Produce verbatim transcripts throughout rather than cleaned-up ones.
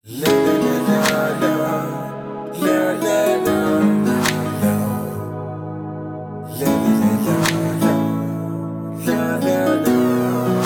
لا لا لا لا لا لا لا لا لا لا.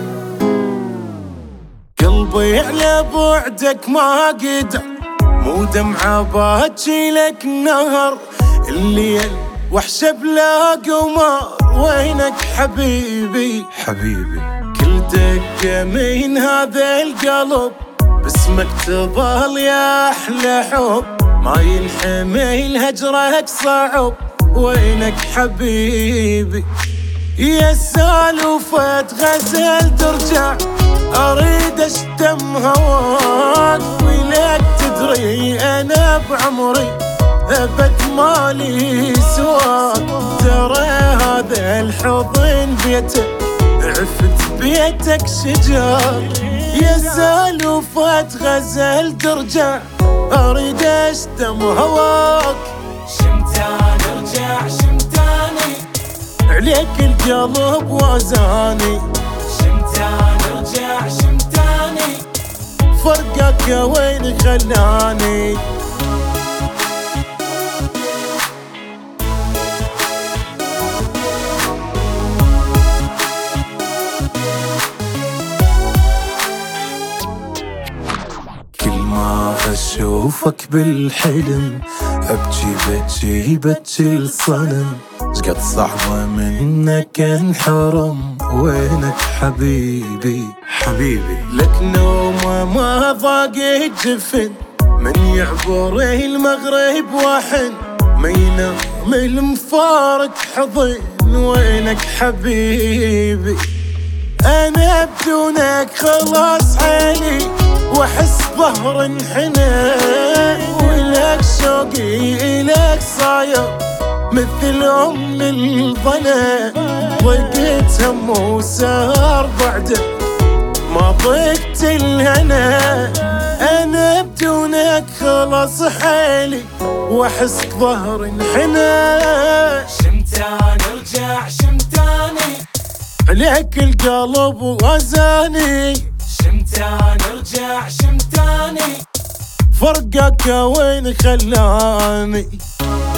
قلبي على بعدك ما قدر، مو دمعة باجي لك نهر، الليل وحشة بلا قمر، وينك حبيبي حبيبي؟ كل دقة من هذا القلب باسمك تظل يا أحلى حب، ما ينحمل هجرك صعب، وينك حبيبي؟ يا سالفة غزل ترجع، أريد أشتم هواك، ولك تدري أنا بعمري أبد مالي سواك، ترى هذا الحضن بيتك، عفت بيتك شجار، يا سالفة غزل ترجع، أريد أشتم هواك، شمتان ارجع شمتاني، عليك القلب وزاني، شمتان ارجع شمتاني، فرقك يا وين خلاني؟ كل ما أشوفك بالحلم أبكي بكي بكي الصنم، شقد صعبة منك انحرم، وينك حبيبي حبيبي؟ لك نومة ما ضاق الجفن، من يعبر المغرب وحن، ما ينام المفارق حضن، وينك حبيبي؟ أنا بدونك خلاص حالي، وأحس ظهر انحنى، ولك شوقي إلك صاير مثل أم الظنا، ضيقت هم وسهر بعدك ما ضيقت الهنا، أنا بدونك خلاص حالي، وأحس ظهر انحنى، شمتان ارجع شمتاني، عليك القلب وزاني، شمتان ارجع شمتاني، فرقك وين خلاني؟